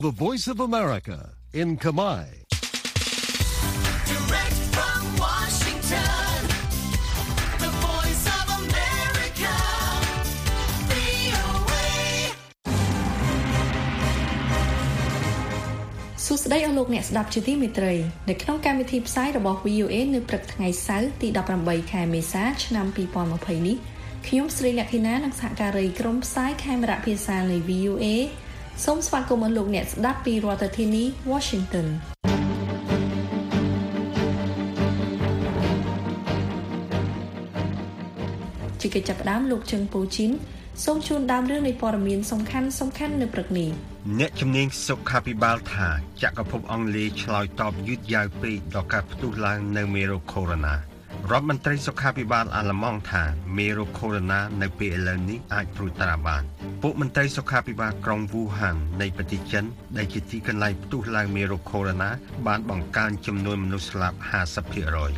The Voice of America in Kamai. Direct from Washington, The Voice of America, VOA. សួស្តីអស់លោកអ្នកស្ដាប់ជាទីមេត្រីនៅក្នុងកម្មវិធីផ្សាយរបស់ VOA នៅព្រឹកថ្ងៃសៅរ៍ទី18ខែមេសាឆ្នាំ2020នេះខ្ញុំស្រីលក្ខិណានិងសហការីក្រុមផ្សាយខេមរៈភាសានៃ VOA សូមស្វាគមន៍លោកអ្នកស្ដាប់ពីរដ្ឋធានី Washington ជាកិច្ចចាប់ផ្ដើមលោកជឹងពូជីនសូមជូនដើមរឿងនៃព័ត៌មានសំខាន់នៅព្រឹកនេះអ្នកជំនាញសុខាភិបាលថាចក្រភពអង់គ្លេសឆ្លើយតបយឺតយ៉ាវពេកដល់ការផ្ទុះឡើងនៅមេរោគកូវីដ -19 រដ្ឋមន្ត្រីសុខាភិបាលអាល្លឺម៉ង់ថាមេរោគកូវីដ -19 នៅពេលឥឡូវនេះអាចព្រួយត្រាបានពួកមន្ត្រីសុខាភិបាលក្រុងវូហាននៃប្រទេសចិនដែលជាទីកន្លែងផ្ទុះឡើងមេរោគកូវីដ -19 បានបង្កើនចំនួនមនុស្សស្លាប់ 50%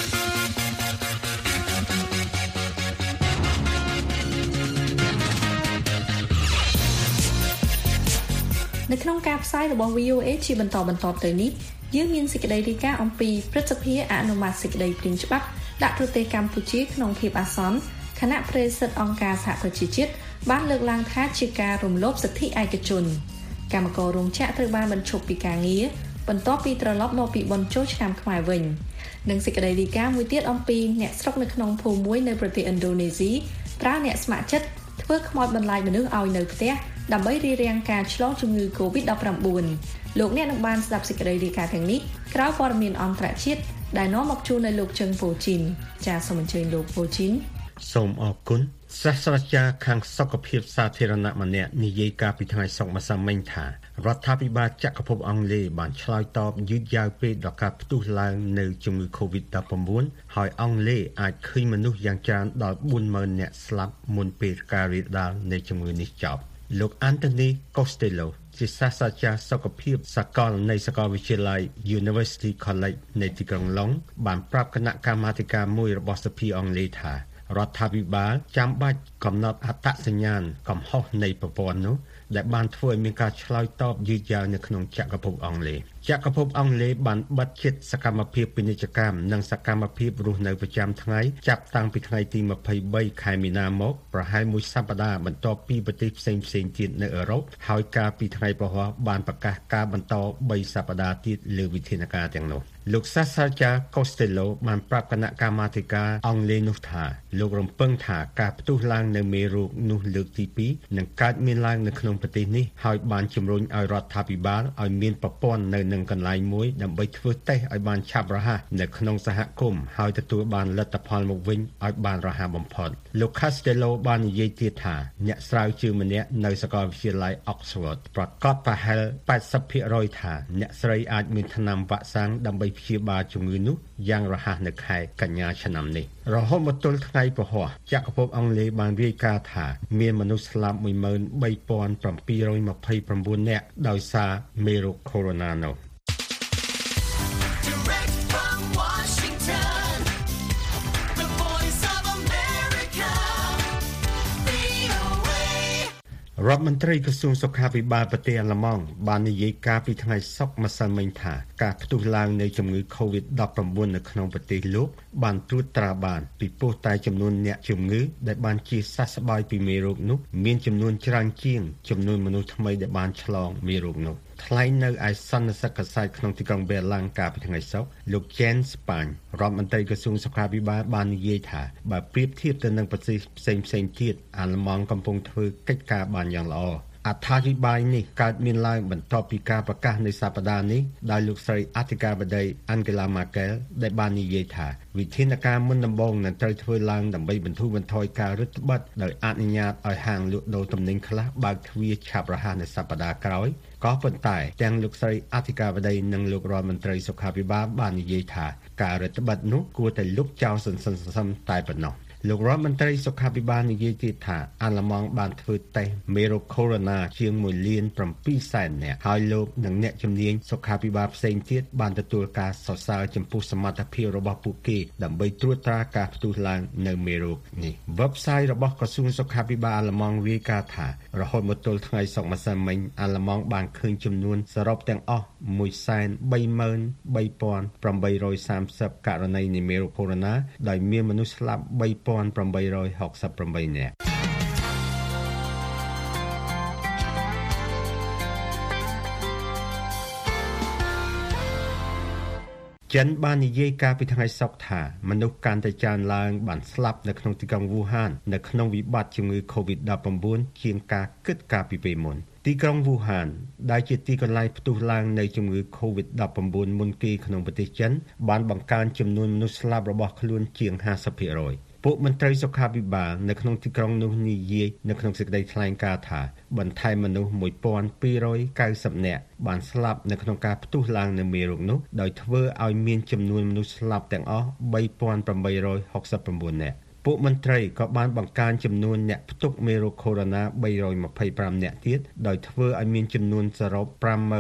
នៅក្នុងការផ្សាយរបស់ VOA ជាបន្តទៅនេះយើងមានសេចក្តីរាយការណ៍អំពីព្រឹទ្ធសភាអនុម័តសេចក្តីព្រាងច្បាប់ដាក់ប្រទេសកម្ពុជាក្នុងភាពអាសន្នគណៈប្រេសិទ្ធអង្គការសហប្រជាជាតិបានលើកឡើងថាជាការរំលោភសិទ្ធិឯកជនកម្មកររោងចក្រត្រូវបានបញ្ឈប់ពីការងារបន្ទាប់ពីត្រឡប់មកពីបុណ្យចូលឆ្នាំខ្មែរវិញនិងសេចក្តីរាយការណ៍មួយទៀតអំពីអ្នកស្រុកនៅក្នុងភូមិមួយនៅប្រទេសឥណ្ឌូនេស៊ីប្រើអ្នកស្ម័គ្រចិត្តធ្វើខ្មោចបន្លាចមនុស្សឲ្យនៅផ្ទះដើម្បីរារាំងការឆ្លងជំងឺ COVID-19 លោកអ្នកនឹងបានស្ដាប់សេចក្តីរាយការណ៍ទាំងនេះក្រោយព័ត៌មានអន្តរជាតិដែលនាំមកជូននៅលោកជឹងពូជីនចាសសូមអញ្ជើញលោកពូជីនសូមអរគុណសាស្ត្រាចារ្យខាងសុខភាពសាធារណៈម្នាក់និយាយកាលពីថ្ងៃសុក្រម្សិលមិញថារដ្ឋាភិបាលចក្រភពអង់គ្លេសបានឆ្លើយតបយឺតយ៉ាវពេកដល់ការផ្ទុះឡើងនៅជំងឺ COVID-19 ហើយអង់គ្លេសអាចឃើញមនុស្សយ៉ាងច្រើនដល់ 40,000 នាក់ស្លាប់មុនពេលការរាលដាលនៃជំងឺនេះចប់លោក Anthony Costello ជាសាស្ត្រាចារ្យសុខភាពសាកលនៃសាកលវិទ្យាល័យ University College នៃទីក្រុងឡុងបានប្រាប់គណៈកម្មាធិការមួយរបស់សភាអង់គ្លេសថារដ្ឋាភិបាលចាំបាច់កំណត់អត្តសញ្ញាណកំហុសនៃប្រព័ន្ធនោះដែលបានធ្វើឲ្យមានការឆ្លើយតបយឺតយ៉ាវនៅក្នុងចក្រភពអង់គ្លេសចក្រភពអង់គ្លេសបានបិទជិតសកម្មភាពពាណិជ្ជកម្មនិងសកម្មភាពរស់នៅប្រចាំថ្ងៃចាប់តាំងពីថ្ងៃទី23ខែមីនាមកប្រហែលមួយសប្តាហ៍បន្ទាប់ពីប្រទេសផ្សេងៗទៀតនៅអឺរ៉ុបហើយកាលពីថ្ងៃព្រហស្បតិ៍បានប្រកាសការបន្ត3សប្តាហ៍ទៀតលើវិធានការទាំងនោះលោកសាស្ត្រាចារ្យ Costello បានប្រាប់គណៈកម្មាធិការអង់គ្លេសនោះថាលោករំពឹងថាការផ្ទុះឡើងនៅមេរោគនោះលើកទី2នឹងកើតមានឡើងនៅក្នុងប្រទេសនេះហើយបានជំរុញឲ្យរដ្ឋាភិបាលឲ្យមានប្រព័ន្ធនៅនឹងកន្លែងមួយដើម្បីធ្វើតេស្តឲ្យបានឆាប់រហ័សនៅក្នុងសហគមន៍ហើយទទួលបានលទ្ធផលមកវិញឲ្យបានរហ័សបំផុតលោក Costello បាននិយាយទៀតថាអ្នកស្រាវជ្រាវម្នាក់នៅសាកលវិទ្យាល័យ Oxford ប្រកាសប្រហែល 80% ថាអ្នកស្រីអាចមានថ្នាំវ៉ាក់សាំងដើម្បីព្យាបាលជំងឺនោះយ៉ាងរហ័សនៅខែកញ្ញាឆ្នាំនេះរហូតមកទល់ថ្ងៃព្រហស្បតិ៍ចក្រភពអង់គ្លេសបានរាយការណ៍ថាមានមនុស្សស្លាប់ 13,729 នាក់ដោយសារមេរោគកូវីដ -19 នោះរដ្ឋមន្ត្រីក្រសួងសុខាភិបាលប្រទេសអាល្លឺម៉ង់បាននិយាយការពីថ្ងៃសុក្រម្សិលមិញថាការផ្ទុះឡើងនៃជំងឺ COVID-19 នៅក្នុងប្រទេសលោកបានត្រួតត្រាបានពីព្រោះតែចំនួនអ្នកជំងឺដែលបានជាសះស្បើយពីមេរោគនោះមានចំនួនច្រើនជាងចំនួនមនុស្សថ្មីដែលបានឆ្លងមេរោគនោះថ្លែងនៅឯសន្និសីទកាសែតក្នុងទីក្រុងប៊ែរឡាំងកាលពីថ្ងៃសុក្រលោក Jens Spahn រដ្ឋមន្ត្រីក្រសួងសុខាភិបាលបាននិយាយថាបើប្រៀបធៀបទៅនឹងប្រទេសផ្សេងៗទៀតអាល្លឺម៉ង់កំពុងធ្វើកិច្ចការបានយ៉ាងល្អអត្ថាធិប្បាយនេះកើតមានឡើងបន្ទាប់ពីការប្រកាសនៃសប្តាហ៍នេះដោយលោកស្រីអធិការបតី Angela Merkel ដែលបាននិយាយថាវិធានការមុនដំបូងនឹងត្រូវធ្វើឡើងដើម្បីបន្ធូរបន្ថយការរឹតបន្តឹងដោយអនុញ្ញាតឲ្យហាងលក់ដូរទំនិញខ្លះបើកទ្វារឆាប់រហ័សនៅសប្តាហ៍ក្រោយក៏ប៉ុន្តែទាំងលោកស្រីអធិការបតីនិងលោករដ្ឋមន្ត្រីសុខាភិបាលបាននិយាយថាការរឹតបន្តឹងនោះគួរតែលុបចោលសន្សំតែប៉ុណ្ណោះលោករដ្ឋមន្ត្រីសុខាភិបាលនិយាយទៀតថាអាល្លឺម៉ង់បានធ្វើតេស្តមេរោគកូវីដ ជាង 1,700,000 នាក់ហើយលោកនិងអ្នកជំនាញសុខាភិបាលផ្សេងទៀតបានទទួលការសរសើរចំពោះសមត្ថភាពរបស់ពួកគេដើម្បីត្រួតត្រាការផ្ទុះឡើងនៅមេរោគនេះ Website របស់ក្រសួងសុខាភិបាលអាល្លឺម៉ង់រាយការណ៍ថារហូតមកទល់ថ្ងៃសុក្រម្សិលមិញអាល្លឺម៉ង់បានឃើញចំនួនសរុបទាំងអស់ 133,830 ករណីនៃមេរោគកូវីដ ដោយមានមនុស្សស្លាប់ 3,868 នាក់ចិនបាននិយាយកាលពីថ្ងៃសុក្រថាមនុស្សកាន់តែច្រើនឡើងបានស្លាប់នៅក្នុងទីក្រុងវូហាននៅក្នុងវិបត្តិជំងឺ COVID-19 ជាងការគិតកាលពីពេលមុនទីក្រុងវូហានដែលជាទីកន្លែងផ្ទុះឡើងនៃជំងឺ COVID-19 មុនគេក្នុងប្រទេសចិនបានបង្កើនចំនួនមនុស្សស្លាប់របស់ខ្លួនជាង 50%ពួកមន្ត្រីសុខាភិបាលនៅក្នុងទីក្រុងនោះនិយាយនៅក្នុងសេចក្តីថ្លែងការណ៍ថាបន្ថែមមនុស្ស 1,290 នាក់បានស្លាប់នៅក្នុងការផ្ទុះឡើងនៃមេរោគនោះដោយធ្វើឲ្យមានចំនួនមនុស្សស្លាប់ទាំងអស់ 3,869 នាក់ពួកមន្ត្រីក៏បានបង្កើនចំនួនអ្នកផ្ទុកមេរោគកូវីដ 325 នាក់ទៀតដោយធ្វើឲ្យមានចំនួនសរុប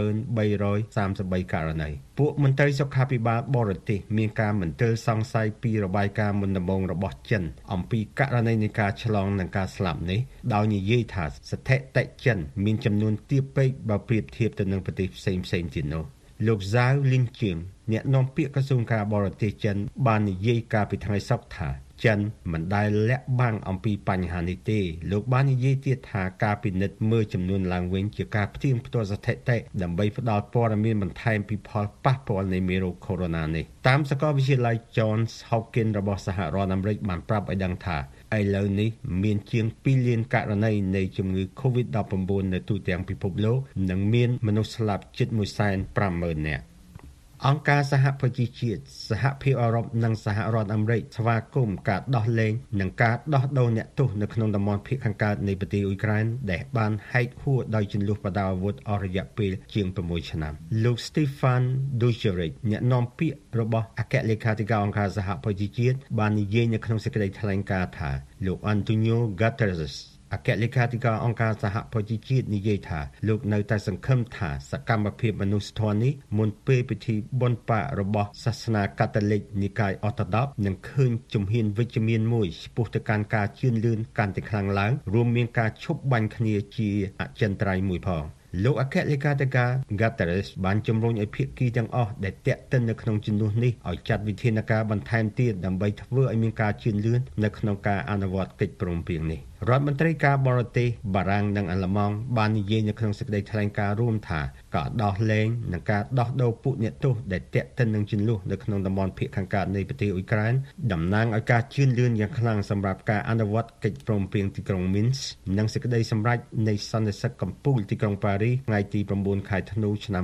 5,333 ករណីពួកមន្ត្រីសុខាភិបាលបរទេសមានការមន្ទិលសង្ស័យពីរបាយការណ៍មុនដំបូងរបស់ចិនអំពីករណីនៃការឆ្លងនិងការស្លាប់នេះដោយនិយាយថាស្ថិតិចិនមានចំនួនទាបពេកបើប្រៀបធៀបទៅនឹងប្រទេសផ្សេងៗទៀតនោះលោកហ្សាវលីនជាងអ្នកនាំពាក្យក្រសួងការបរទេសចិនបាននិយាយកាលពីថ្ងៃសុក្រថាចិនមិនដែលលាក់បាំងអំពីបញ្ហានេះទេលោកបាននិយាយទៀតថាការពិនិត្យមើលចំនួនឡើងវិញជាការផ្ទៀងផ្ទាត់ស្ថិតិដើម្បីផ្ដល់ព័ត៌មានបន្ថែមពីផលប៉ះពាល់នៃមេរោគកូវីដ នេះតាមសាកលវិទ្យាល័យ Johns Hopkins របស់សហរដ្ឋអាមេរិកបានប្រាប់ឲ្យដឹងថាឥឡូវនេះមានជាង 2 លានករណីនៃជំងឺ COVID-19 នៅទូទាំងពិភពលោកនិងមានមនុស្សស្លាប់ជិត 150,000 នាក់អង្គការសហប្រជាជាតិសហភាពអឺរ៉ុបនិងសហរដ្ឋអាមេរិកស្វាគមន៍ការដោះលែងនិងការដោះដូរអ្នកទោសនៅក្នុងតំបន់ភាគខាងកើតនៃប្រទេសអ៊ុយក្រែនដែលបានហែកហួរដោយជន្លោះបដាអាវុធអស់រយៈពេលជាង6ឆ្នាំលោក Stefan Dujarric អ្នកនាំពាក្យរបស់អគ្គលេខាធិការអង្គការសហប្រជាជាតិបាននិយាយនៅក្នុងសេចក្តីថ្លែងការណ៍ថាលោក Antonio Guterresអគ្គលេខាធិការអង្គការសហប្រជាជាតិនិយាយថាលោកនៅតែសង្ឃឹមថាសកម្មភាពមនុស្សធម៌នេះមុនពេលពិធីបុណ្យបារបស់សាសនាកាតូលិកនិកាយអร์โธដុកនឹងឃើញជំហានវិជ្ជមានមួយឆ្ពោះទៅកាន់ការជឿនលឿនកាន់តែខ្លាំងឡើងរួមមានការឈប់បាញ់គ្នាជាអចិន្ត្រៃយ៍មួយផងលោកអគ្គលេខាធិការ Guterres បានជំរុញឲ្យភាគីទាំងអស់ដែលតាក់ទិននៅក្នុងជំនួសនេះឲ្យចាត់វិធានការបន្ថែមទៀតដើម្បីធ្វើឲ្យមានការជឿនលឿននៅក្នុងការអនុវត្តកិច្ចព្រមព្រៀងនេះរដ្ឋមន្ត្រីការបរទេសបារាំងនិងអាល្លឺម៉ង់បាននិយាយនៅក្នុងសេចក្តីថ្លែងការណ៍រួមថាការដោះលែងនិងការដោះដូរពួកអ្នកទោសដែលតាក់ទិននឹងជន្លោះនៅក្នុងតំបន់ភាគខាងកើតនៃប្រទេសអ៊ុយក្រែនតំណាងឲ្យការជឿនលឿនយ៉ាងខ្លាំងសម្រាប់ការអនុវត្តកិច្ចព្រមព្រៀងទីក្រុង Minsk និងសេចក្តីសម្រេចនៃសន្និសីទកំពូលទីក្រុងប៉ារីសថ្ងៃទី 9 ខែធ្នូឆ្នាំ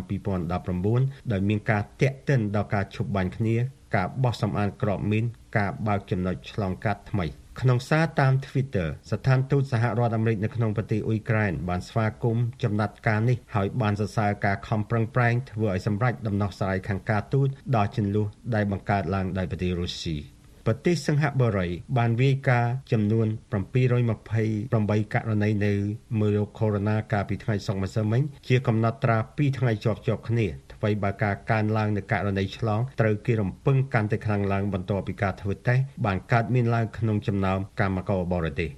2019 ដោយមានការតាក់ទិនដល់ការឈប់បាញ់គ្នាការបោះសម្អាតក្របមីនការបើកចំណុចឆ្លងកាត់ថ្មីក្នុងសារតាម Twitter ស្ថានទូតសហរដ្ឋអាមេរិកនៅក្នុងប្រទេសអ៊ុយក្រែនបានស្វាគមន៍ចំណាត់ការនេះហើយបានសរសើរការខំប្រឹងប្រែងធ្វើឲ្យសម្រេចដំណោះស្រាយខាងការទូតដល់ជន្លោះដែលបង្កើតឡើងដោយប្រទេសរុស្ស៊ីប្រទេសសិង្ហបុរីបានរាយការណ៍ចំនួន728ករណីនៅមេរោគកូវីដ កាលពីថ្ងៃសុក្រម្សិលមិញជាកំណត់ត្រា2ថ្ងៃជាប់ៗគ្នាអ្វីបើការកើនឡើងនៃករណីឆ្លងត្រូវគេរំពឹងកាន់តែខ្លាំងឡើងបន្ទាប់ពីការធ្វើតេស្តបានកើតមានឡើងក្នុងចំណោមកម្មករបរទេស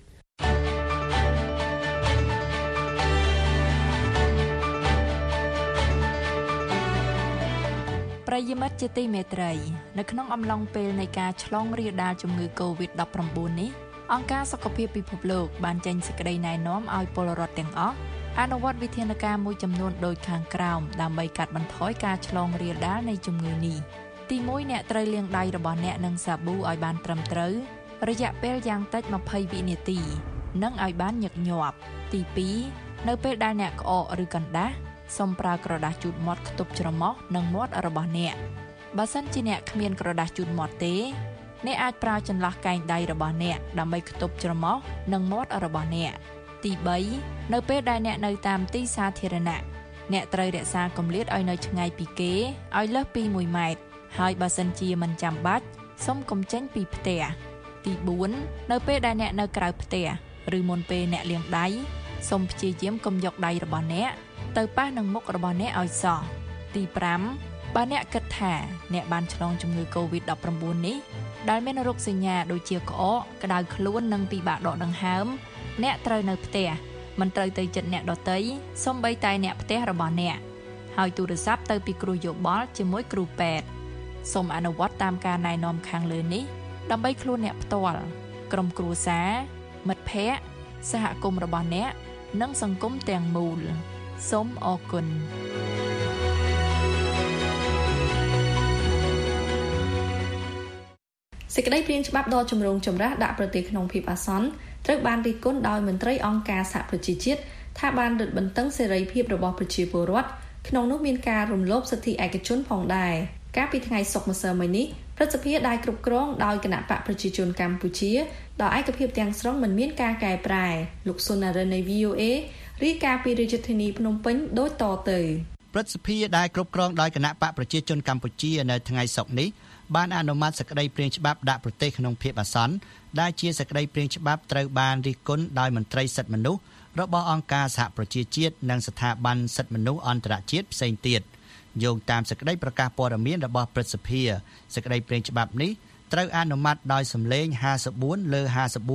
ប្រិយមិត្តជាទីមេត្រីនៅក្នុងអំឡុងពេលនៃការឆ្លងរាលដាលជំងឺ COVID-19 នេះអង្គការសុខភាពពិភពលោកបានចេញសេចក្តីណែនាំឲ្យពលរដ្ឋទាំងអស់អនុវត្តវិធានការមួយចំនួនដូចខាងក្រោមដើម្បីកាត់បន្ថយការឆ្លងរាលដាលនៃជំងឺនេះទី1អ្នកត្រូវលាងដៃរបស់អ្នកនឹងសាប៊ូឲ្យបានត្រឹមត្រូវរយៈពេលយ៉ាងតិច20វិនាទីនិងឲ្យបានញឹកញាប់ទី2នៅពេលដែលអ្នកក្អកឬកណ្ដាស់សូមប្រើក្រដាសជូតមាត់ខ្ទប់ច្រមុះនិងមាត់របស់អ្នកបើសិនជាអ្នកគ្មានក្រដាសជូតមាត់ទេអ្នកអាចប្រើចន្លោះកែងដៃរបស់អ្នកដើម្បីខ្ទប់ច្រមុះនិងមាត់របស់អ្នកទី3នៅពេលដែលអ្នកនៅតាមទីសាធារណៈអ្នកត្រូវរក្សាគម្លាតឲ្យនៅឆ្ងាយពីគេឲ្យលើសពី1ម៉ែត្រហើយបើសិនជាមិនចាំបាច់សូមកុំចេញពីផ្ទះទី4នៅពេលដែលអ្នកនៅក្រៅផ្ទះឬមុនពេលអ្នកលាងដៃសូមព្យាយាមកុំយកដៃរបស់អ្នកទៅប៉ះនឹងមុខរបស់អ្នកឲ្យសោះទី5បើអ្នកគិតថាអ្នកបានឆ្លងជំងឺ COVID-19 នេះដែលមានរោគសញ្ញាដូចជាក្អកក្តៅខ្លួននិងពិបាកដកដង្ហើមអ្នកត្រូវនៅផ្ទះមិនត្រូវទៅជិតអ្នកដទៃសូម្បីតែអ្នកផ្ទះរបស់អ្នកហើយទូរស័ព្ទទៅពីគ្រូយោបល់ជាមួយគ្រូពេទ្យសូមអនុវត្តតាមការណែនាំខាងលើនេះដើម្បីខ្លួនអ្នកផ្ទាល់ក្រុមគ្រួសារមិត្តភ័ក្តិសហគមន៍របស់អ្នកនិងសង្គមទាំងមូលសូមអរគុណសេចក្តីព្រាងច្បាប់ដ៏ចម្រូងចម្រាសដាក់ប្រទេសក្នុងភាពអាសន្នត្រូវបានរិះគន់ដោយមន្ត្រីអង្គការសហប្រជាជាតិថាបានរឹតបន្តឹងសេរីភាពរបស់ប្រជាពលរដ្ឋក្នុងនោះមានការរំលោភសិទ្ធិឯកជនផងដែរកាលពីថ្ងៃសុក្រម្សិលមិញនេះព្រឹទ្ធសភាដែលគ្រប់គ្រងដោយគណៈបកប្រជាជនកម្ពុជាដោយឯកភាពទាំងស្រុងមិនមានការកែប្រែលោកសុណារិននៃ VOA រាយការណ៍ពីរាជធានីភ្នំពេញដូចតទៅព្រឹទ្ធសភាដែលគ្រប់គ្រងដោយគណៈបកប្រជាជនកម្ពុជានៅថ្ងៃសុក្រនេះបានអនុម័តសេចក្តីព្រាងច្បាប់ដាក់ប្រទេសក្នុងភាពអាសន្នដែលជាសេចក្តីព្រាងច្បាប់ត្រូវបានរិះគន់ដោយមន្ត្រីសិទ្ធិមនុស្សរបស់អង្គការសហប្រជាជាតិនិងស្ថាប័នសិទ្ធិមនុស្សអន្តរជាតិផ្សេងទៀតយោងតាមសេចក្តីប្រកាសព័ត៌មានរបស់ព្រឹទ្ធសភាសេចក្តីព្រាងច្បាប់នេះត្រូវអនុម័តដោយសំឡេង54លើ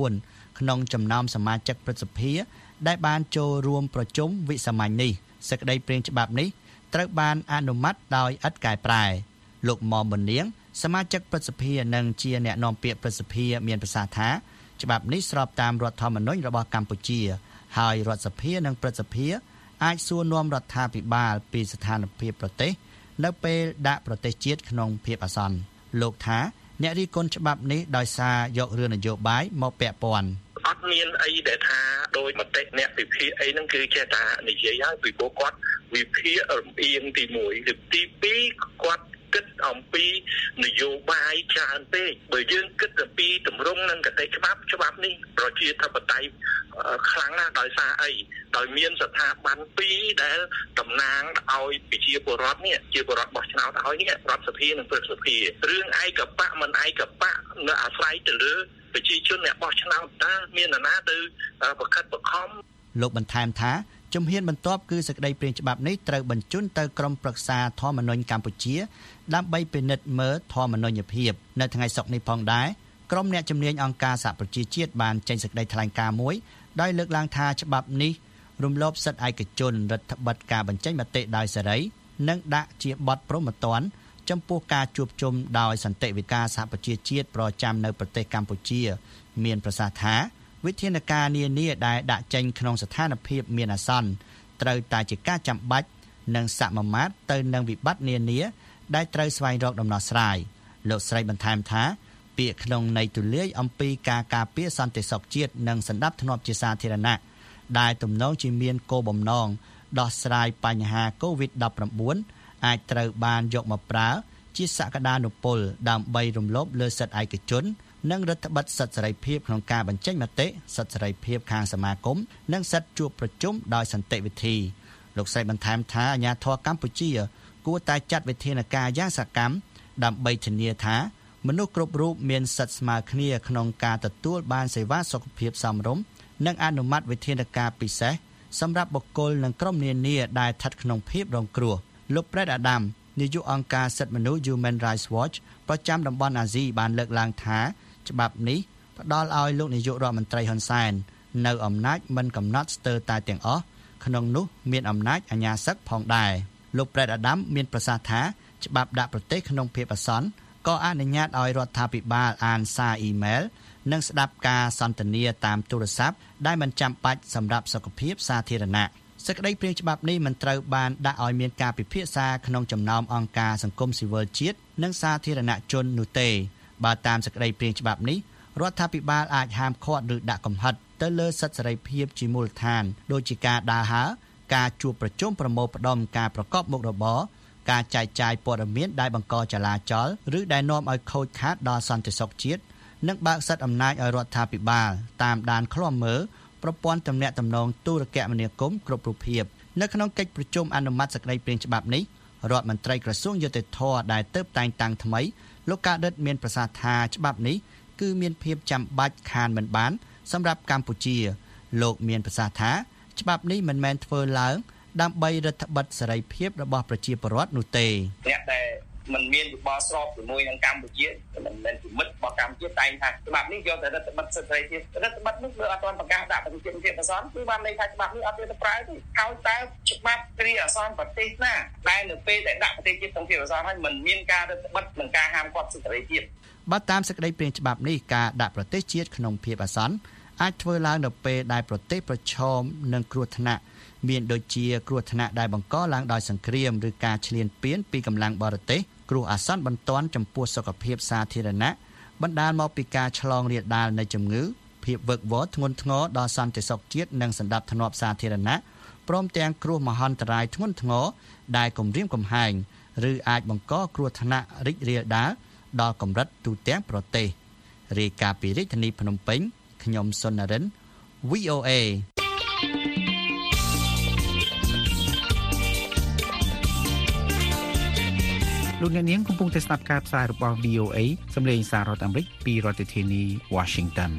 54ក្នុងចំណោមសមាជិកព្រឹទ្ធសភាដែលបានចូលរួមប្រជុំវិសាមញ្ញនេះសេចក្តីព្រាងច្បាប់នេះត្រូវបានអនុម័តដោយឥតកែប្រែលោកមុំប៊ុននាងសមាជិកព្រឹទ្ធសភានិងជាអ្នកនាំពាក្យព្រឹទ្ធសភាមានប្រសាសន៍ថាច្បាប់នេះស្របតាមរដ្ឋធម្មនុញ្ញរបស់កម្ពុជាហើយរដ្ឋសភានិងព្រឹទ្ធសភាអាចសួរនាំរដ្ឋាភិបាលពីស្ថានភាពប្រទេសនៅពេលដាក់ប្រទេសជាតិក្នុងភាពអាសន្នលោកថាអ្នករិះគន់ច្បាប់នេះដោយសារយករឿងនយោបាយមកពាក់ព័ន្ធអត់មានអីដែលថាដោយមតិអ្នកវិភាគអីហ្នឹងគឺចេះតែនិយាយហើយពីព្រោះគាត់វិភាគរំអៀងទី1ទី2គាត់គិតអំពីនយោបាយច្រើនពេកបើយើងគិតអំពីទម្រង់និងកតិច្បាប់នេះប្រជាធិបតេយ្យខ្លាំងណាស់ដោយសារអីដោយមានស្ថាប័ន2ដែលតំណាងឲ្យប្រជាពលរដ្ឋនេះជាពលរដ្ឋបោះឆ្នោតឲ្យនេះរដ្ឋសភានិងព្រឹទ្ធសភារឿងឯកបៈមិនឯកបៈនៅអាស្រ័យទៅលើប្រជាជនអ្នកបោះឆ្នោតតើមាននរណាទៅប្រកាសបខំលោកបន្ថែមថាជំហានបន្ទាប់គឺសេចក្តីព្រាងច្បាប់នេះត្រូវបញ្ជូនទៅក្រុមប្រឹក្សាធម្មនុញ្ញកម្ពុជាដើម្បីពិនិត្យមើលធម្មនុញ្ញភាពនៅថ្ងៃសុក្រនេះផងដែរក្រុមអ្នកជំនាញអង្គការសហប្រជាជាតិបានចេញសេចក្តីថ្លែងការណ៍មួយដោយលើកឡើងថាច្បាប់នេះរំលោភសិទ្ធិឯកជនរដ្ឋបិទការបញ្ចេញមតិដោយសេរីនិងដាក់ជាបទព្រហ្មទណ្ឌចំពោះការជួបជុំដោយសន្តិវិការសហប្រជាជាតិប្រចាំនៅប្រទេសកម្ពុជាមានប្រសាសន៍ថាវិធានការនានាដែលដាក់ចេញក្នុងស្ថានភាពមានអាសន្នត្រូវតែជាការចាំបាច់និងសមាមាត្រទៅនឹងវិបត្តិនានាដែលត្រូវស្វែងរកដំណោះស្រាយលោកស្រីបន្ថែមថាពាក្យក្នុងន័យទូលាយអំពីការការពារសន្តិសុខជាតិនិងសណ្ដាប់ធ្នាប់ជាសាធារណៈដែលទំនងជាមានគោលបំណងដោះស្រាយបញ្ហា COVID-19 អាចត្រូវបានយកមកប្រើជាសក្តានុពលដើម្បីរំលោភលើសិទ្ធិឯកជននិងរដ្ឋបិទសិទ្ធិសេរីភាពក្នុងការបញ្ចេញមតិសិទ្ធិសេរីភាពខាងសមាគមនិងសិទ្ធិជួបប្រជុំដោយសន្តិវិធីលោកស្រីបន្ថែមថាអាជ្ញាធរកម្ពុជាគួរតែចាត់វិធានការយ៉ាងសកម្មដើម្បីធានាថាមនុស្សគ្រប់រូបមានសិទ្ធិស្មើគ្នាក្នុងការទទួលបានសេវាសុខភាពសមរម្យនិងអនុម័តវិធានការពិសេសសម្រាប់បុគ្គលនិងក្រុមនានាដែលស្ថិតក្នុងភាពរងគ្រោះលោកប្រេតអាដាមនាយកអង្គការសិទ្ធិមនុស្ស Human Rights Watch ប្រចាំតំបន់អាស៊ីបានលើកឡើងថាច្បាប់នេះផ្ដល់ឲ្យលោកនាយករដ្ឋមន្ត្រីហ៊ុនសែននៅអំណាចមិនកំណត់ស្ទើរតែទាំងអស់ក្នុងនោះមានអំណាចអាជ្ញាសឹកផងដែរលោកប្រេតអាដាមមានប្រសាសន៍ថាច្បាប់ដាក់ប្រទេសក្នុងភាពអាសន្នក៏អនុញ្ញាតឲ្យរដ្ឋាភិបាលអានសារអ៊ីមែលនិងស្ដាប់ការសន្ទនាតាមទូរស័ព្ទដែលមិនចាំបាច់សម្រាប់សុខភាពសាធារណៈសេចក្តីព្រាងច្បាប់នេះមិនត្រូវបានដាក់ឲ្យមានការពិភាក្សាក្នុងចំណោមអង្គការសង្គមស៊ីវិលជាតិនិងសាធារណជននោះទេបើតាមសេចក្តីព្រាងច្បាប់នេះរដ្ឋាភិបាលអាចហាមឃាត់ឬដាក់កំហិតទៅលើសិទ្ធិសេរីភាពជាមូលដ្ឋានដូចជាការដើរហើរការជួបប្រជុំប្រមូលផ្ដុំការប្រកបមុខរបរការចែកចាយព័ត៌មានដែលបង្កចលាចលឬដែលនាំឲ្យខូចខាតដល់សន្តិសុខជាតិនិងបើកសិទ្ធិអំណាចឲ្យរដ្ឋាភិបាលតាមដានឃ្លាំមើលប្រព័ន្ធទំនាក់ទំនងទូរគមនាគមន៍គ្រប់រូបភាពនៅក្នុងកិច្ចប្រជុំអនុម័តសេចក្តីព្រាងច្បាប់នេះរដ្ឋមន្ត្រីក្រសួងយុតិធធដែលទើបតែងតាំងថ្មីលោកកាដិតមានប្រសាសន៍ថាច្បាប់នេះគឺមានភាពចាំបាច់ខានមិនបានសម្រាប់កម្ពុជាលោកមានប្រសាសន៍ថាច្បាប់នេះមិនមែនធ្វើឡើងដើម្បីរដ្ឋបិទសេរីភាពរបស់ប្រជាពលរដ្ឋនោះទេអ្នកដែលមិនមានយោបល់ស្របជាមួយនឹងកម្ពុជាមិនមែនជាមិត្តរបស់កម្ពុជាតែងថាច្បាប់នេះយកតែរដ្ឋបិទសេរីភាពរដ្ឋបិទនេះគឺអត់ទាន់ប្រកាសដាក់ប្រជាភាពអាសន្នគឺបានន័យថាច្បាប់នេះអត់មានទៅប្រើទេហើយតើច្បាប់គ្រាអាសន្នប្រទេសណាដែលនៅពេលដែលដាក់ប្រទេសជាតិក្នុងភាពអាសន្នហើយមិនមានការរដ្ឋបិទនិងការហាមឃាត់សិទ្ធិសេរីភាពបើតាមសេចក្តីព្រាងច្បាប់នេះការដាក់ប្រទេសជាតិក្នុងភាពអាសន្នអាចធ្វើឡើងនៅពេលដែលប្រទេសប្រឈមនឹងគ្រោះថ្នាក់មានដូចជាគ្រោះថ្នាក់ដែលបង្កឡើងដោយសង្គ្រាមឬការឈ្លានពានពីកម្លាំងបរទេសគ្រោះអាសន្នបន្ទាន់ចំពោះសុខភាពសាធារណៈបណ្ដាលមកពីការឆ្លងរាលដាលនៃជំងឺភាពវឹកវរធ្ងន់ធ្ងរដល់សន្តិសុខជាតិនិងសណ្ដាប់ធ្នាប់សាធារណៈព្រមទាំងគ្រោះមហន្តរាយធ្ងន់ធ្ងរដែលគំរាមកំហែងឬអាចបង្កគ្រោះថ្នាក់រីករាលដាលដល់កម្រិតទូទាំងប្រទេសរាយការណ៍ពីរាជធានីភ្នំពេញខ្ញុំសុននរិន VOA លោកអ្នកនាងកំពុងតែស្ដាប់ការផ្សាយរបស់ VOA សម្លេងសាររដ្ឋអាមេរិកពីរដ្ឋធានី Washington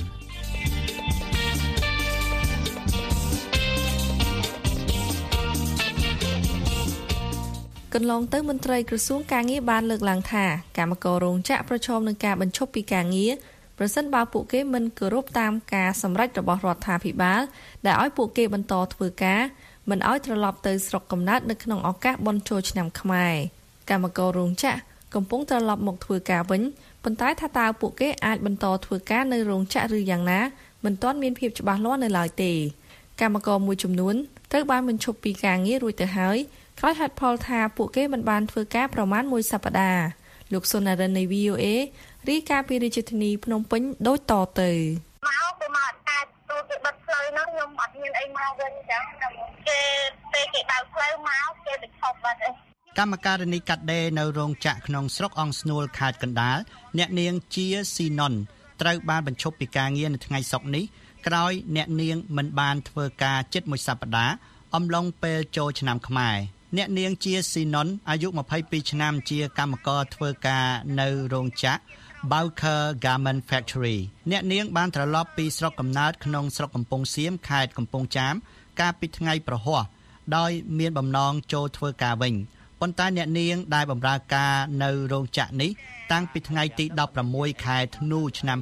កន្លងទៅមន្ត្រីក្រសួងការងារបានលើកឡើងថាកម្មកររោងចក្រប្រឈមនឹងការបញ្ឈប់ពីការងារប្រសិនបើពួកគេមិនគោរពតាមការសម្រេចរបស់រដ្ឋាភិបាលដែលឲ្យពួកគេបន្តធ្វើការមិនឲ្យត្រឡប់ទៅស្រុកកំណើតនៅក្នុងឱកាសបុណ្យចូលឆ្នាំខ្មែរកម្មកររោងចក្រកំពុងត្រឡប់មកធ្វើការវិញប៉ុន្តែថាតើពួកគេអាចបន្តធ្វើការនៅរោងចក្រឬយ៉ាងណាមិនទាន់មានភាពច្បាស់លាស់នៅឡើយទេកម្មករមួយចំនួនត្រូវបានបញ្ឈប់ពីការងាររួចទៅហើយក្រោយហេតុផលថាពួកគេមិនបានធ្វើការប្រមាណ1សប្តាហ៍លោកសុននរិននៃ VOA រាយការណ៍ពីរាជធានីភ្នំពេញដូចតទៅមកតែទូគេបិទផ្លូវនោះខ្ញុំអត់មានអីមកវិញចឹងគេពេលគេបើកផ្លូវមកគេទៅឈប់បាត់ឯងកម្មការិនីកាត់ដេរនៅរោងចក្រក្នុងស្រុកអង្គស្នួលខេត្តកណ្ដាលអ្នកនាងជាស៊ីណុនត្រូវបានបញ្ឈប់ពីការងារនៅថ្ងៃសុក្រនេះក្រោយអ្នកនាងមិនបានធ្វើការជិត1សប្តាហ៍អំឡុងពេលចូលឆ្នាំខ្មែរអ្នកនាងជាស៊ីណុនអាយុ22ឆ្នាំជាកម្មករធ្វើការនៅរោងចក្រ Bowker Garment Factory អ្នកនាងបានត្រឡប់ពីស្រុកកំណើតក្នុងស្រុកកំពង់សៀមខេត្តកំពង់ចាមកាលពីថ្ងៃប្រហ័សដោយមានបំណងចូលធ្វើការវិញប៉ុន្តែអ្នកនាងដែលបម្រើការនៅរោងចក្រនេះតាំងពីថ្ងៃទី16ខែធ្នូឆ្នាំ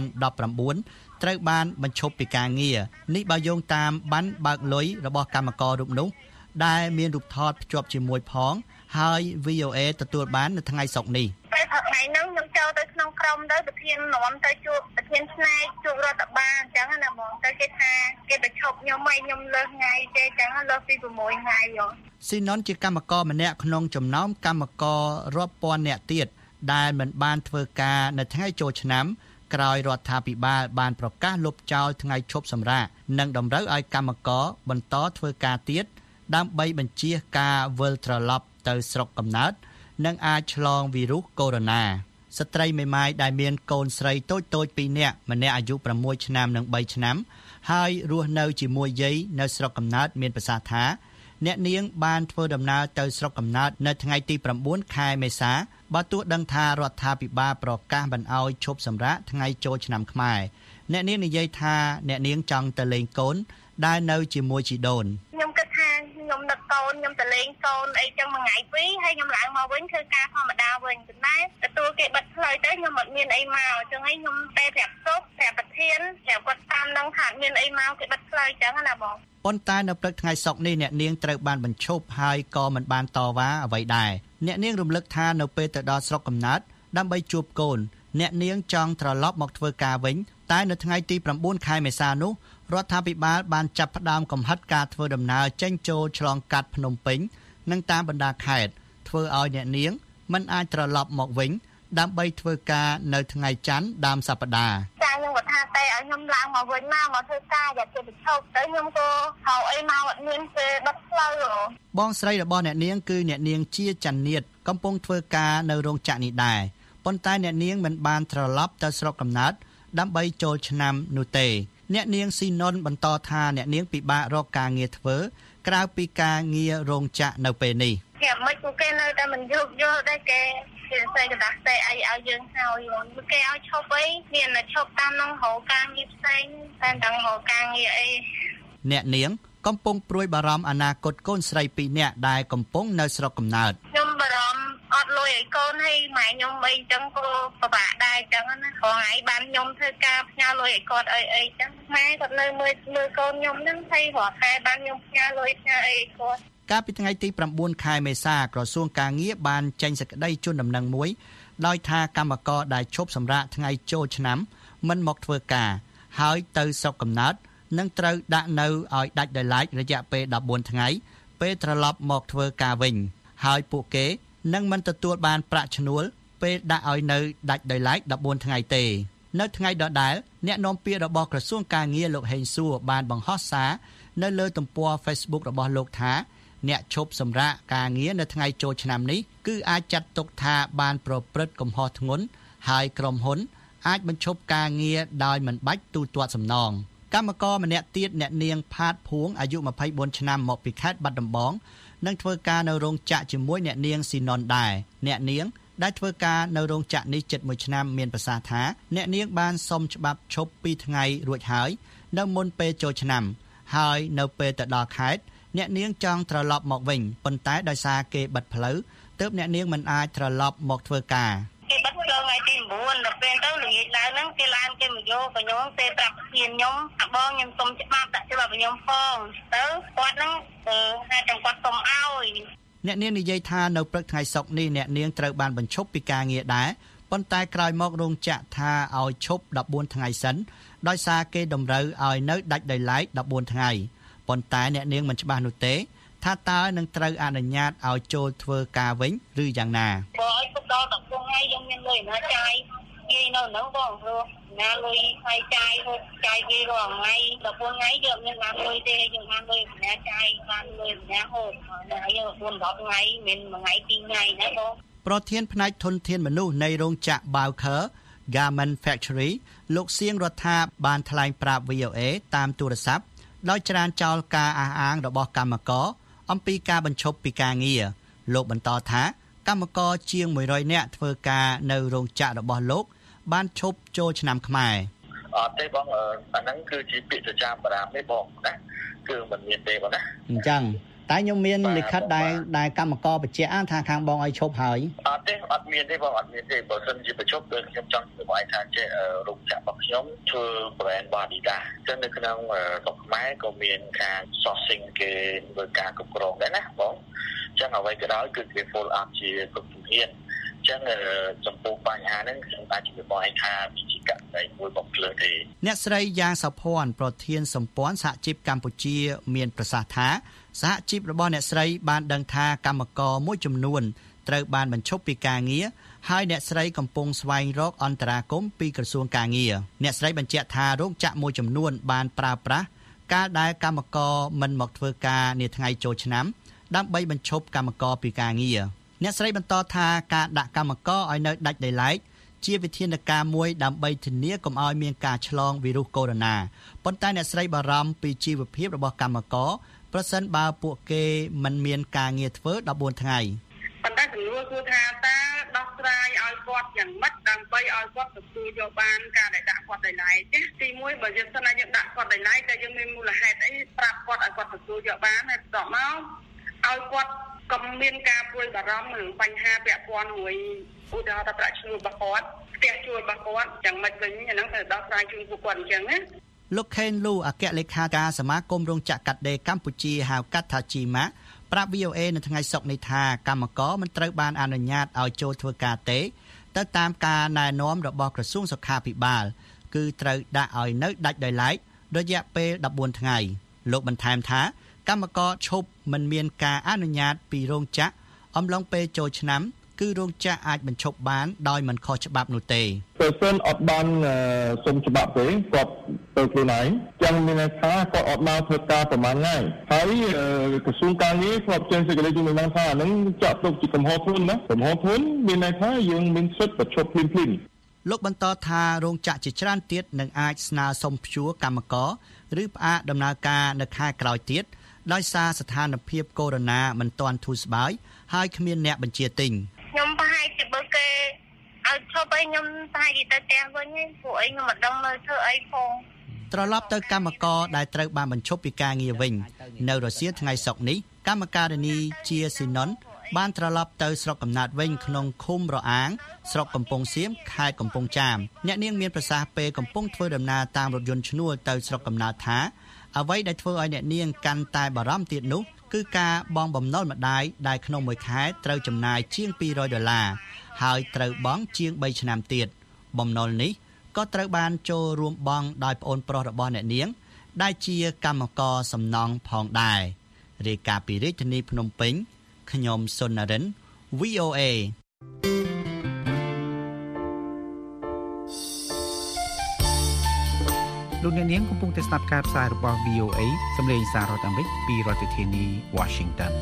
2019ត្រូវបានបញ្ឈប់ពីការងារនេះបើយោងតាមប័ណ្ណបើកលុយរបស់កម្មកររូបនោះដែលមានរូបថតភ្ជាប់ជាមួយផងហើយ VOA ទទួលបាននៅថ្ងៃសុក្រនេះពេលព្រឹកថ្ងៃហ្នឹងខ្ញុំចូលទៅក្នុងក្រុមទៅប្រធាននាំទៅជួបប្រធានផ្នែកជួបរដ្ឋបាលអញ្ចឹងណាបងទៅគេថាគេបញ្ឈប់ខ្ញុំឲ្យខ្ញុំលើសថ្ងៃទេអញ្ចឹងលើសពី6ថ្ងៃយកស៊ីណុនជាកម្មករម្នាក់ក្នុងចំណោមកម្មកររាប់ពាន់នាក់ទៀតដែលមិនបានធ្វើការនៅថ្ងៃចូលឆ្នាំក្រោយរដ្ឋាភិបាលបានប្រកាសលុបចោលថ្ងៃឈប់សម្រាកនិងតម្រូវឲ្យកម្មករបន្តធ្វើការទៀតដើម្បីបញ្ជៀសការវិលត្រឡប់ទៅស្រុកកំណើតនិងអាចឆ្លងវីរុសកូវីដ -19 ស្ត្រីមេម៉ាយដែលមានកូនស្រីតូចៗ2នាក់ម្នាក់អាយុ6ឆ្នាំនិង3ឆ្នាំហើយរស់នៅជាមួយយាយនៅស្រុកកំណើតមានប្រសាសន៍ថាអ្នកនាងបានធ្វើដំណើរទៅស្រុកកំណើតនៅថ្ងៃទី9ខែមេសាបើទោះដឹងថារដ្ឋាភិបាលប្រកាសមិនអោយឈប់សម្រាកថ្ងៃចូលឆ្នាំខ្មែរអ្នកនាងនិយាយថាអ្នកនាងចង់ទៅលេងកូនដែលនៅជាមួយជីដូនខ្ញុំគិតថាខ្ញុំនឹកកូនខ្ញុំទៅលេងកូនអីចឹងមួយថ្ងៃពីរហើយខ្ញុំឡើងមកវិញធ្វើការធម្មតាវិញប៉ុន្តែទទួលគេបិទផ្លូវទៅខ្ញុំអត់មានអីមកអញ្ចឹងហើយខ្ញុំទៅប្រាប់សុខប្រាប់ប្រធានប្រាប់គាត់តាមនឹងថាមានអីមកគេបិទផ្លូវអញ្ចឹងណាបងប៉ុន្តែនៅព្រឹកថ្ងៃសុក្រនេះអ្នកនាងត្រូវបានបញ្ឈប់ហើយក៏មិនបានតវ៉ាអ្វីដែរអ្នកនាងរំលឹកថានៅពេលទៅដល់ស្រុកកំណើតដើម្បីជួបកូនអ្នកនាងចង់ត្រឡប់មកធ្វើការវិញតែនៅថ្ងៃទី9ខែមេសានោះរដ្ឋាភិបាលបានចាប់ផ្ដើមកំហិតការធ្វើដំណើរចេញចូលឆ្លងកាត់ភ្នំពេញនិងតាមបណ្ដាខេត្តធ្វើឲ្យអ្នកនាងមិនអាចត្រឡប់មកវិញដើម្បីធ្វើការនៅថ្ងៃច័ន្ទដើមសប្តាហ៍ចាខ្ញុំគាត់ថាតែឲ្យខ្ញុំឡើងមកវិញមកធ្វើការយកទៅបញ្ឈប់ទៅខ្ញុំក៏ហៅអីមកអត់មានគេបិទផ្លូវបងស្រីរបស់អ្នកនាងគឺអ្នកនាងជាចាន់នៀតកំពុងធ្វើការនៅរោងចក្រនេះដែរប៉ុន្តែអ្នកនាងមិនបានត្រឡប់ទៅស្រុកកំណើតដើម្បីចូលឆ្នាំនោះទេអ្នកនាងស៊ីណុនបន្តថាអ្នកនាងពិបាករកការងារធ្វើក្រៅពីការងាររោងចក្រនៅពេលនេះប្រាប់មិនពួកគេនៅតែមិនយកដែរគេស្អីកណ្ដាស់តែអីឲ្យយើងហើយគេឲ្យឈប់អីមានតែឈប់តាមនឹងរកការងារផ្សេងតែដល់រកការងារអីអ្នកនាងកំពុងព្រួយបារម្ភអនាគតកូនស្រី2នាក់ដែលកំពុងនៅស្រុកកំណើតខ្ញុំបារម្ភអត់លុយឲ្យកូនឲ្យម៉ែខ្ញុំអីចឹងក៏ពិបាកដែរចឹងណាព្រោះថ្ងៃបានខ្ញុំធ្វើការផ្ញើលុយឲ្យគាត់អីចឹងម៉ែគាត់នៅមើលកូនខ្ញុំហ្នឹងថៃរាល់ខែបានខ្ញុំផ្ញើលុយផ្ញើអីឲ្យគាត់កាលពីថ្ងៃទី9ខែមេសាក្រសួងការងារបានចេញសេចក្តីជូនដំណឹងមួយដោយថាកម្មករដែលឈប់សម្រាកថ្ងៃចូលឆ្នាំមិនមកធ្វើការហើយទៅស្រុកកំណើតនឹងត្រូវដាក់នៅឲ្យដាច់ដោយឡែករយៈពេល14ថ្ងៃពេលត្រឡប់មកធ្វើការវិញហើយពួកគេនឹងមិនទទួលបានប្រាក់ឈ្នួលពេលដាក់ឲ្យនៅដាច់ដោយឡែក14ថ្ងៃទេនៅថ្ងៃដដែលអ្នកនាំពាក្យរបស់ក្រសួងការងារលោកហេងសួរបានបង្ហោះសារនៅលើទំព័រ Facebook របស់លោកថាអ្នកឈប់សម្រាកការងារនៅថ្ងៃចូលឆ្នាំនេះគឺអាចចាត់ទុកថាបានប្រព្រឹត្តកំហុសធ្ងន់ហើយក្រុមហ៊ុនអាចបញ្ឈប់ការងារដោយមិនបាច់ទូទាត់សំណងកម្មករម្នាក់ទៀតអ្នកនាងផាតភួងអាយុ24ឆ្នាំមកពីខេត្តបាត់ដំបងនឹងធ្វើការនៅរោងចក្រជាមួយអ្នកនាងស៊ីណុនដែរអ្នកនាងដែលធ្វើការនៅរោងចក្រនេះជិត1ឆ្នាំមានប្រសាសន៍ថាអ្នកនាងបានសុំច្បាប់ឈប់2ថ្ងៃរួចហើយនៅមុនពេលចូលឆ្នាំហើយនៅពេលទៅដល់ខេត្តអ្នកនាងចង់ត្រឡប់មកវិញប៉ុន្តែដោយសារគេបិទផ្លូវទើបអ្នកនាងមិនអាចត្រឡប់មកធ្វើការគេបិទផ្លូវថ្ងៃទី9ដល់ពេលទៅល្ងាចឡើងហ្នឹងគេឡើងគេមកយកខ្ញុំទេប្រាប់ធានខ្ញុំអាបងខ្ញុំសុំច្បាប់ដាក់ច្បាប់ខ្ញុំផងទៅគាត់ហ្នឹងហើយចាំគាត់សុំឲ្យអ្នកនាងនិយាយថានៅព្រឹកថ្ងៃសុក្រនេះអ្នកនាងត្រូវបានបញ្ឈប់ពីការងារដែរប៉ុន្តែក្រោយមករោងចក្រថាឲ្យឈប់14ថ្ងៃសិនដោយសារគេតម្រូវឲ្យនៅដាច់ដោយឡែក14ថ្ងៃប៉ុន្តែអ្នកនាងមិនច្បាស់នោះទេថាតើនឹងត្រូវអនុញ្ញាតឲ្យចូលធ្វើការវិញឬយ៉ាងណាបើឲ្យពុកដល់10ថ្ងៃយើងមានលុយណាចាយគេនៅហ្នឹងបងព្រោះណាលុយឲ្យចាយហូបចាយគេរាល់ថ្ងៃ10ថ្ងៃយើងមានបានលុយទេយើងបានលុយណាចាយបានលុយណាហូបហើយយើង4-10ថ្ងៃមិនមួយថ្ងៃ2ថ្ងៃណាបងប្រធានផ្នែកធនធានមនុស្សនៃរោងចក្រ Bowker Garment Factory លោកសៀងរដ្ឋាបានថ្លែងប្រាប់ VOA តាមទូរស័ព្ទដោយច្រានចោលការអះអាងរបស់កម្មករអំពីការបញ្ឈប់ពីការងារលោកបន្តថាកម្មករជាង100នាក់ធ្វើការនៅរោងចក្ររបស់លោកបានឈប់ចូលឆ្នាំខ្មែរអត់ទេបងអាហ្នឹងគឺជាពាក្យចចាមបារាមទេបងណាគឺមិនមានទេបងណាអញ្ចឹងតែខ្ញុំមានលិខិតដែលកម្មករបញ្ជាក់ថាខាងបងឲ្យឈប់ហើយអត់ទេអត់មានទេបងអត់មានទេបើសិនជាបញ្ឈប់គឺខ្ញុំចង់និយាយថាចេះរោងចក្ររបស់ខ្ញុំធ្វើ brand Adidas ចឹងនៅក្នុងស្រុកខ្មែរក៏មានការ sourcing គេធ្វើការគ្រប់គ្រងដែរណាបងចឹងអ្វីក៏ដោយគឺគេ follow up ជាគ្រប់ជំហានចឹងចំពោះបញ្ហាហ្នឹងខ្ញុំអាចជម្រាបបងថាវិជាករណីមួយបំភ្លឺទេអ្នកស្រីយ៉ាងសុភ័ណ្ឌប្រធានសម្ព័ន្ធសហជីពកម្ពុជាមានប្រសាសន៍ថាសហជីពរបស់អ្នកស្រីបានដឹងថាកម្មករមួយចំនួនត្រូវបានបញ្ឈប់ពីការងារហើយអ្នកស្រីកំពុងស្វែងរកអន្តរាគមន៍ពីក្រសួងការងារអ្នកស្រីបញ្ជាក់ថារោងចក្រមួយចំនួនបានប្រើប្រាស់ការដែលកម្មករមិនមកធ្វើការនាថ្ងៃចូលឆ្នាំដើម្បីបញ្ឈប់កម្មករពីការងារអ្នកស្រីបន្តថាការដាក់កម្មករឲ្យនៅដាច់ដោយឡែកជាវិធានការមួយដើម្បីធានាកុំឲ្យមានការឆ្លងវីរុសកូវីដ -19 ប៉ុន្តែអ្នកស្រីបារម្ភពីជីវភាពរបស់កម្មករប្រសិនបើពួកគេមិនមានការងារធ្វើ14ថ្ងៃប៉ុន្តែសំណួរគឺថាតើដោះស្រាយឲ្យគាត់យ៉ាងម៉េចដើម្បីឲ្យគាត់ទទួលយកបានការដែលដាក់គាត់ដោយឡែកទេទីមួយបើយើងសិនណាយើងដាក់គាត់ដោយឡែកតែយើងមានមូលហេតុអីប្រាប់គាត់ឲ្យគាត់ទទួលយកបានហើយបន្តមកឲ្យគាត់កុំមានការព្រួយបារម្ភនឹងបញ្ហាពាក់ព័ន្ធមួយឧទាហរណ៍ថាប្រាក់ឈ្នួលរបស់គាត់ផ្ទះជួលរបស់គាត់យ៉ាងម៉េចវិញអាហ្នឹងត្រូវដោះស្រាយជូនពួកគាត់អញ្ចឹងណាលោកខេនលូអគ្គលេខាធិការសមាគមរោងចក្រកាត់ដេរកម្ពុជាហៅកាត់ថាជីម៉ាប្រាប់ VOA នៅថ្ងៃសុក្រនេះថាកម្មករមិនត្រូវបានអនុញ្ញាតឲ្យចូលធ្វើការទេទៅតាមការណែនាំរបស់ក្រសួងសុខាភិបាលគឺត្រូវដាក់ឲ្យនៅដាច់ដោយឡែករយៈពេល14ថ្ងៃលោកបន្ថែមថាកម្មករឈប់មិនមានការអនុញ្ញាតពីរោងចក្រអំឡុងពេលចូលឆ្នាំគឺរោងចក្រអាចបញ្ឈប់បានដោយមិនខុសច្បាប់នោះទេបើសិនអត់បានសុំច្បាប់ទេគាត់ទៅខ្លួនឯងចឹងមានន័យថាគាត់អត់មកធ្វើការប្រហែលថ្ងៃហើយក្រសួងការងារគាត់ចេញសេចក្តីជំនុំថាអានឹងចាត់ទុកជាកំហុសធ្ងន់ណាកំហុសធ្ងន់មានន័យថាយើងមានសិទ្ធិបញ្ឈប់ភ្លាមៗលោកបន្តថារោងចក្រជាច្រើនទៀតនឹងអាចស្នើសុំព្យួរកម្មករឬផ្អាកដំណើរការនៅខែក្រោយទៀតដោយសារស្ថានភាពកូវីដ -19 មិនទាន់ធូរស្បើយហើយគ្មានអ្នកបញ្ជាទិញខ្ញុំប្រហែលជាបើគេឲ្យឈប់ឲ្យខ្ញុំប្រហែលជាទៅផ្ទះវិញព្រោះអីខ្ញុំមិនដឹងនៅធ្វើអីផងត្រឡប់ទៅកម្មករដែលត្រូវបានបញ្ឈប់ពីការងារវិញនៅរសៀលថ្ងៃសុក្រនេះកម្មការិនីជាស៊ីណុនបានត្រឡប់ទៅស្រុកកំណើតវិញក្នុងឃុំរអាងស្រុកកំពង់សៀមខេត្តកំពង់ចាមអ្នកនាងមានប្រសាសន៍ពេលកំពុងធ្វើដំណើរតាមរថយន្តឈ្នួលទៅស្រុកកំណើតថាអ្វីដែលធ្វើឲ្យអ្នកនាងកាន់តែបារម្ភទៀតនោះគឺការបង់បំណុលម្ដាយដែលក្នុងមួយខែត្រូវចំណាយជាង$200ហើយត្រូវបង់ជាង3ឆ្នាំទៀតបំណុលនេះក៏ត្រូវបានចូលរួមបង់ដោយប្អូនប្រុសរបស់អ្នកនាងដែលជាកម្មករសំណង់ផងដែររាយការណ៍ពីរាជធានីភ្នំពេញខ្ញុំសុននរិន VOA លោកអ្នកនាងកំពុងតែស្ដាប់ការផ្សាយរបស់ VOA សំឡេងសាររដ្ឋអាមេរិកពីរដ្ឋធានី Washington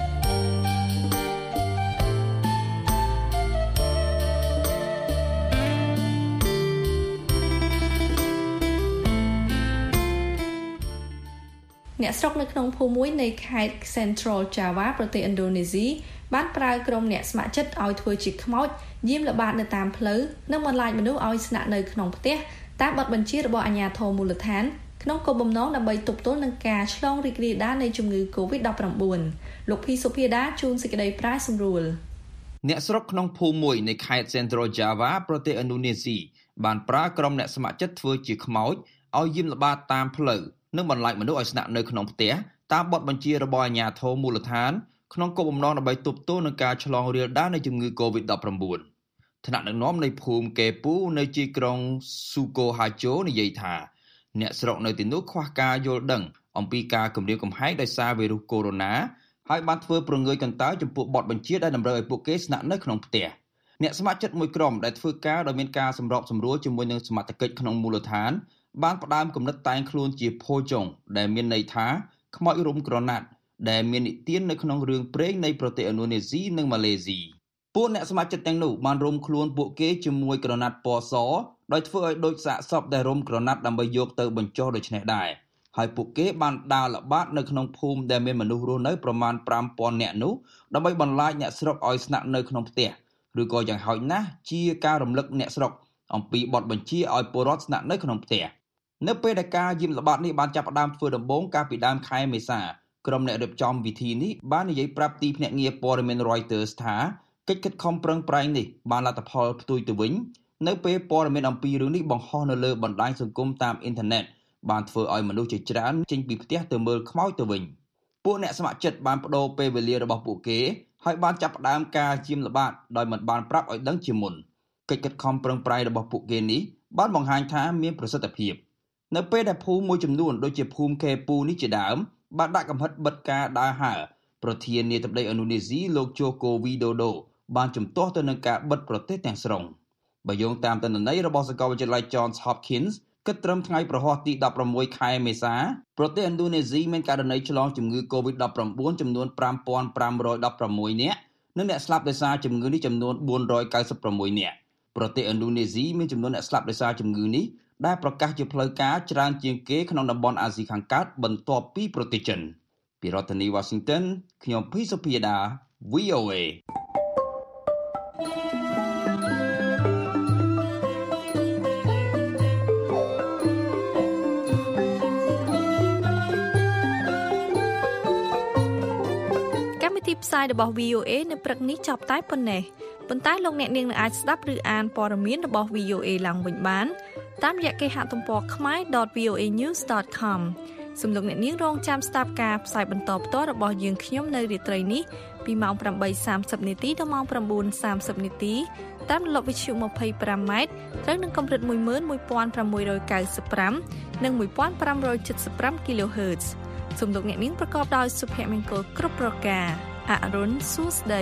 អ្នកស្រុកនៅក្នុងភូមិមួយនៃខេត្ត Central Java ប្រទេសឥណ្ឌូនេស៊ីបានប្រើក្រុមអ្នកស្ម័គ្រចិត្តឲ្យធ្វើជាខ្មោចយាមល្បាតនៅតាមផ្លូវនិងបន្លាចមនុស្សឲ្យស្នាក់នៅក្នុងផ្ទះតាមបទបញ្ជារបស់អាជ្ញាធរមូលដ្ឋានក្នុងគោលបំណងដើម្បីទប់ទល់នឹងការឆ្លងរីករាលដាលនៃជំងឺ COVID-19 លោកភីសុភាដាជួនសេចក្តីប្រាយសម្រួលអ្នកស្រុកក្នុងភូមិមួយនៃខេត្ត Central Java ប្រទេសឥណ្ឌូនេស៊ីបានប្រើក្រុមអ្នកស្ម័គ្រចិត្តធ្វើជាខ្មោចឲ្យយាមល្បាតតាមផ្លូវនិងបន្លាចមនុស្សឲ្យស្នាក់នៅក្នុងផ្ទះតាមបទបញ្ជារបស់អាជ្ញាធរមូលដ្ឋានក្នុងគោលបំណងដើម្បីទប់ទល់នឹងការឆ្លងរាលដាលនៃជំងឺ COVID-19 ថ្នាក់ដឹកនាំនៃភូមិកេពូនៅជាយក្រុងស៊ូកូហាជូនិយាយថាអ្នកស្រុកនៅទីនោះខ្វះការយល់ដឹងអំពីការគំរាមកំហែងដោយសារវីរុសកូវីដ -19 ហើយបានធ្វើប្រងើយកន្តើយចំពោះបទបញ្ជាដែលតម្រូវឲ្យពួកគេស្នាក់នៅក្នុងផ្ទះអ្នកស្ម័គ្រចិត្តមួយក្រុមដែលធ្វើការដោយមានការសម្របសម្រួលជាមួយនឹងសមត្ថកិច្ចក្នុងមូលដ្ឋានបានផ្ដើមគំនិតតែងខ្លួនជាភោជុងដែលមានន័យថាខ្មោចរុំក្រណាត់ដែលមាននិទាននៅក្នុងរឿងព្រេងនៃប្រទេសឥណ្ឌូនេស៊ីនិងម៉ាឡេស៊ីពួកអ្នកស្ម័គ្រចិត្តទាំងនោះបានរុំខ្លួនពួកគេជាមួយក្រណាត់ពណ៌សដោយធ្វើឲ្យដូចសាកសពដែលរុំក្រណាត់ដើម្បីយកទៅបញ្ចុះដូច្នេះដែរហើយពួកគេបានដើរល្បាតនៅក្នុងភូមិដែលមានមនុស្សរស់នៅប្រមាណ 5,000 នាក់នោះដើម្បីបន្លាចអ្នកស្រុកឲ្យស្នាក់នៅក្នុងផ្ទះឬក៏យ៉ាងហោចណាស់ជាការរំលឹកអ្នកស្រុកអំពីបទបញ្ជាឲ្យពលរដ្ឋស្នាក់នៅក្នុងផ្ទះនៅពេលដែលការយាមល្បាតនេះបានចាប់ផ្ដើមធ្វើដំបូងកាលពីដើមខែមេសាក្រុមអ្នករៀបចំវិធីនេះបាននិយាយប្រាប់ទីភ្នាក់ងារព័ត៌មាន Reuters ថាកិច្ចខិតខំប្រឹងប្រែងនេះបានលទ្ធផលផ្ទុយទៅវិញនៅពេលព័ត៌មានអំពីរឿងនេះបង្ហោះនៅលើបណ្ដាញសង្គមតាមអ៊ីនធឺណិតបានធ្វើឲ្យមនុស្សជាច្រើនចេញពីផ្ទះទៅមើលខ្មោចទៅវិញពួកអ្នកស្ម័គ្រចិត្តបានបដូរពេលវេលារបស់ពួកគេហើយបានចាប់ផ្ដើមការយាមល្បាតដោយមិនបានប្រាប់ឲ្យដឹងជាមុនកិច្ចខិតខំប្រឹងប្រែងរបស់ពួកគេនេះបានបង្ហាញថាមានប្រសិទ្ធភាពនៅពេលដែលភូមិមួយចំនួនដូចជាភូមិកេពូនេះជាដើមបានដាក់កំហិតបិទការដើរហើរប្រធានាធិបតីឥណ្ឌូនេស៊ីលោកជូកូវីដូដូបានជំទាស់ទៅនឹងការបិទប្រទេសទាំងស្រុងបើយោងតាមទិន្នន័យរបស់សាកលវិទ្យាល័យ Johns Hopkins គិតត្រឹមថ្ងៃប្រហ័សទី16ខែមេសាប្រទេសឥណ្ឌូនេស៊ីមានករណីឆ្លងជំងឺ COVID-19 ចំនួន 5,516 នាក់និងអ្នកស្លាប់ដោយសារជំងឺនេះចំនួន496នាក់ប្រទេសឥណ្ឌូនេស៊ីមានចំនួនអ្នកស្លាប់ដោយសារជំងឺនេះដែលប្រកាសជាផ្លូវការច្រើនជាងគេក្នុងតំបន់អាស៊ីខាងកើតបន្ទាប់ពីប្រទេសចិនពីរដ្ឋធានី Washington ខ្ញុំភីសុភាដា VOA ផ្សាយរបស់ VOA នៅព្រឹកនេះចប់តែប៉ុណ្ណេះប៉ុន្តែលោកអ្នកនាងនឹងអាចស្ដាប់ឬអានព័ត៌មានរបស់ VOA ឡើងវិញបានតាមរយៈគេហទំព័រ khmer.voanews.com សូមលោកអ្នកនាងរងចាំស្ដាប់ការផ្សាយបន្តផ្ទាល់របស់យើងខ្ញុំនៅរាត្រីនេះពីម៉ោង 8:30 នាទីដល់ម៉ោង 9:30 នាទីតាមរលកវិទ្យុ 25M ត្រូវនឹងកម្រិត 11695 និង 1575 kHz សូមលោកអ្នកនាងប្រកបដោយសុភមង្គលគ្រប់ប្រការអរុនសួស្ដី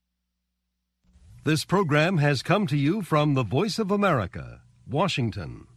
This program has come to you from the Voice of America, Washington.